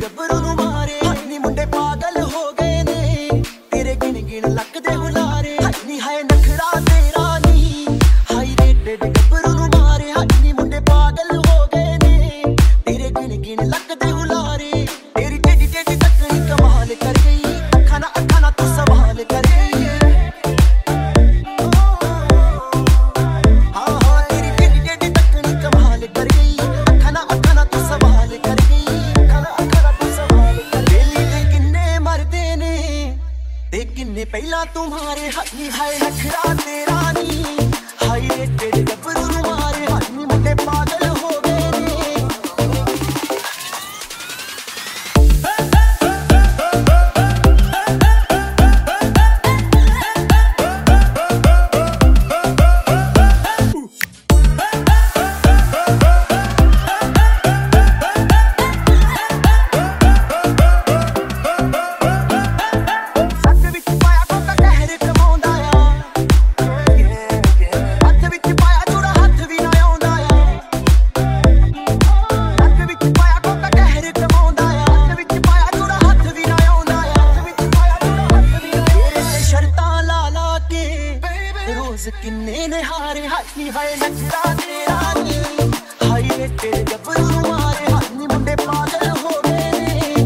ਗੱਭਰੂ ਨੂੰ ਮਾਰੇ ਨੀ ਮੁੰਡੇ ਪਾਗਲ ਹੋ ਗਏ ਨੇ ਤੇਰੇ ਗਿਣ ਗਿਣ ਲੱਗਦੇ ਹੁਲਾਰੇ ਨੀ ਹਾਏ ਨਖਰਾ ਤੇਰਾ ਨੀ ਹਾਈ ਰੇਟਡ ਗੱਭਰੂ ਨੂੰ ਮਾਰੇ ਨੀ ਮੁੰਡੇ ਪਾਗਲ ਹੋ ਗਏ ਨੇ ਤੇਰੇ ਗਿਣ ਗਿਣ ਲੱਗਦੇ ਹੁਲਾਰੇ ਤੇਰੀ ਟੇਡੀ ਟੇਡੀ ਤੱਕਣੀ ਕਮਾਲ ਕਰ ਗਈ ਅੱਖਾਂ ਨਾ ਤੂੰ ਸਵਾਲ ਕਰ ਗਈ ਪਹਿਲਾਂ तुम्हारे हनी हाय नखरा तेरा नी हाय रेटेड ਗੱਭਰੂ ਨੂੰ ਮਾਰੇ ਹਨੀ ਮੁੰਡੇ ਪਾਗਲ ਹੋ ਗਏ ਨੇ किन्ने ने हारे हाथी हाय नखरा तेरा नी हाय रेटेड ਗੱਭਰੂ ਨੂੰ ਮਾਰੇ ਹਨੀ ਮੁੰਡੇ ਪਾਗਲ ਹੋ ਗਏ ਨੇ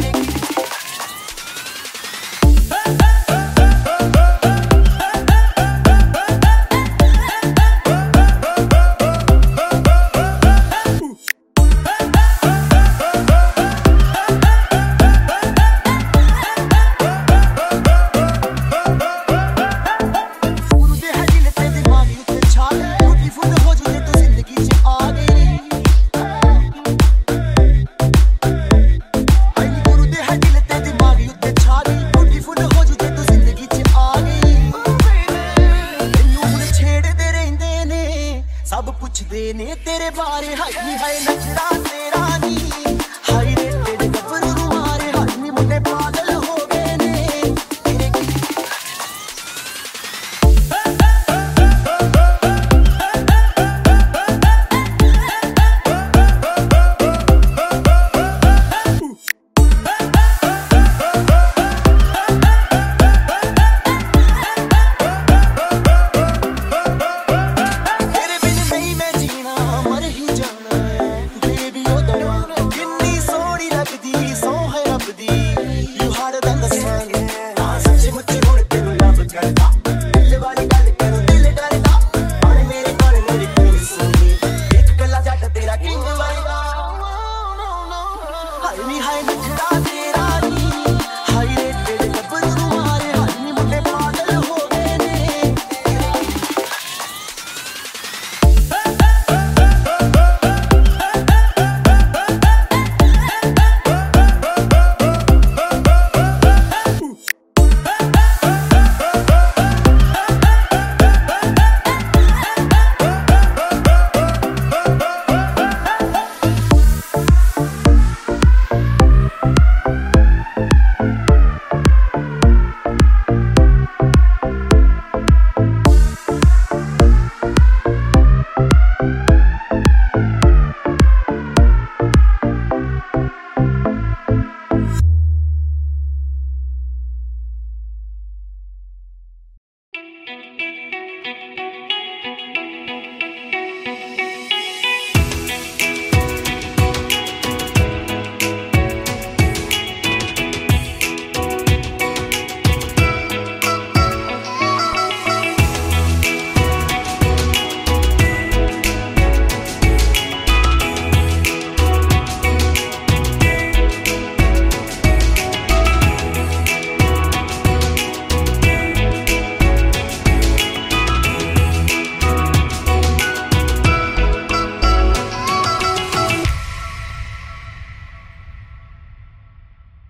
सब पुछदे ने तेरे बारे हाय हाय नखरा तेरा नी हाय रेटेड ਗੱਭਰੂ ਨੂੰ ਮਾਰੇ ਹਨੀ ਮੁੰਡੇ ਪਾਗਲ ਹੋ ਗਏ ਨੇ हाय नखरा तेरा नी हाय रेटेड ਗੱਭਰੂ ਨੂੰ ਮਾਰੇ ਹਨੀ ਮੁੰਡੇ ਪਾਗਲ ਹੋ ਗਏ ਨੇ